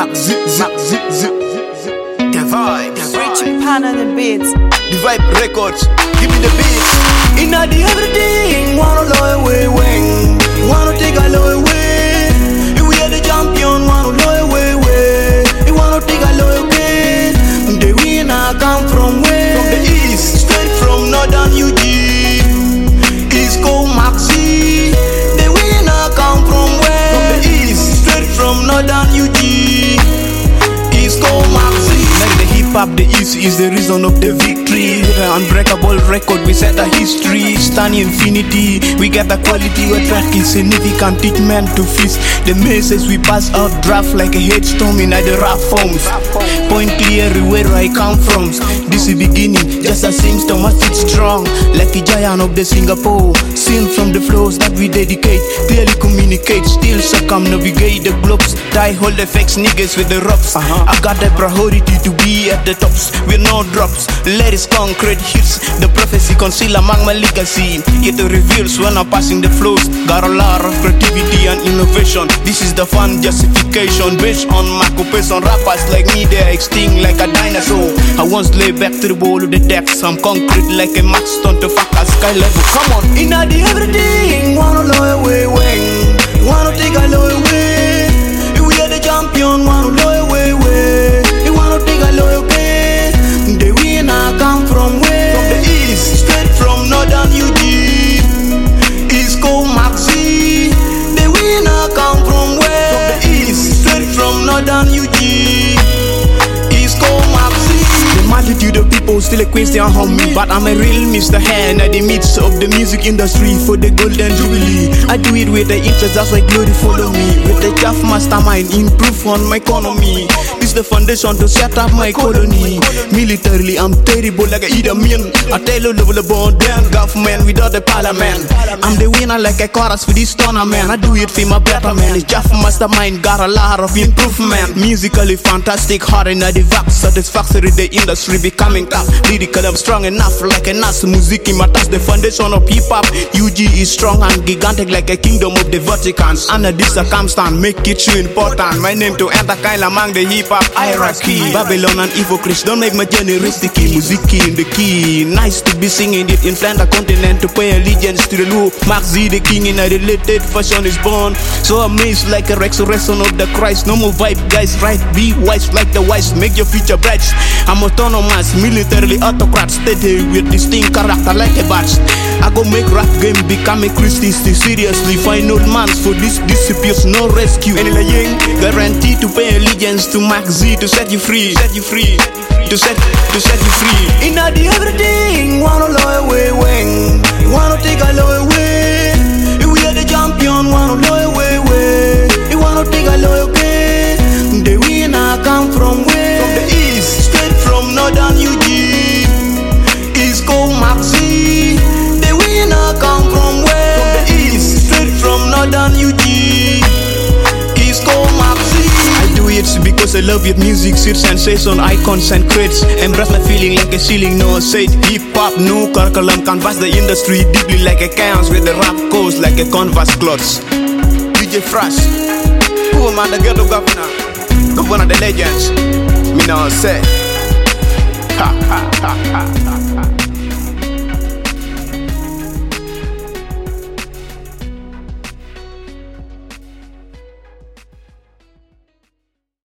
The vibes. Richie Pan on the beats. The Vibe Records. Give me the beats. Inna the everything, wanna low away when wanna take a low away. We are the champion, wanna low away. We wanna take a low away. The winner come from where? From the east, straight from northern UG. East Coast Maxi. The winner come from where? From the east, straight from northern UG. East Coast Maxi. like the hip hop, the east is the reason of the victory. With an unbreakable record, we set a history. Stunning infinity, we get the quality. Our track is significant, teach men to feast. The message we pass out draft like a headstorm in the rap forms. Point clear where I come from. This is beginning, just a symptom, but it's strong. Like a giant of the Singapore. Seen from the flows that we dedicate. Clearly communicate, still circumnavigate the globes. Die hold the fakes niggas with the ropes. I got the priority to be at the tops with no drops. Let it concrete hits. The prophecy concealed among my legacy. It reveals when I'm passing the flows. Got a lot of creativity and innovation. This is the fun justification based on my occupation. Rappers like me, they're extinct like a dinosaur. I once lay back to the bowl of the decks. I'm concrete like a max stone to fuck a sky level. Come on. Inna the everything, wanna low away when wanna take a low away. We are the champion, wanna low away when we wanna take a low away. The winner come from where? From the east, straight from northern UG. East Coast Maxi. The winner come from where? from the east. Straight from northern UG. East Coast Maxi. The multitude of people still a question on me, but I'm a real Mr. Hand at the midst of the music industry for the golden jubilee. I do it with the interest, that's why glory follow me. With the Jaff mastermind, improve on my economy. This the foundation to set up my colony. Militarily, I'm terrible like a Idi Amin. I tell you level about them government without the parliament. I'm the winner like a chorus for this tournament. I do it for my better man. The Jaff mastermind got a lot of improvement. Musically fantastic, hard in the vax, satisfactory the industry becoming tough. Lyrical, I'm strong enough like a nas. Music in my touch, the foundation of hip hop. UG is strong and gigantic like a kingdom of the Vaticans. Under this circumstance, make it too important. My name to enter kind among the hip hop hierarchy. Babylon and hypocrites don't make my journey risky. Music in the key. Nice to be singing it in the continent to pay allegiance to the Lord. Mark Z, the king in a related fashion is born. So amazed like a resurrection of the Christ. No more vibe, guys, right? Be wise like the wise. Make your future bright. I'm autonomous, militarily autocrat, steady with distinct character like a badge. I go make rap game become a Christian. Seriously, find old mans for this disputes, no rescue. Any laying guarantee to pay allegiance to Max Z to set you free, set you free, to set you free. Inna the everything, wanna low away when wanna take a low away. We are the champion, wanna low away when we wanna take a low away. The winner come from where? From the east, straight from northern UG. East Coast Maxi. The winner come from where? from the east. Straight from northern UG. East Coast Maxi. I do it because I love it. Music, sits sensation, icons and crates. Embrace my feeling like a ceiling, no said. Hip hop, no curriculum, canvas the industry deeply like a chaos with the rap codes like a canvas clothes. DJ Frost, who am I the ghetto governor? Governor the legends. Me now say, ha ha ha ha ha ha.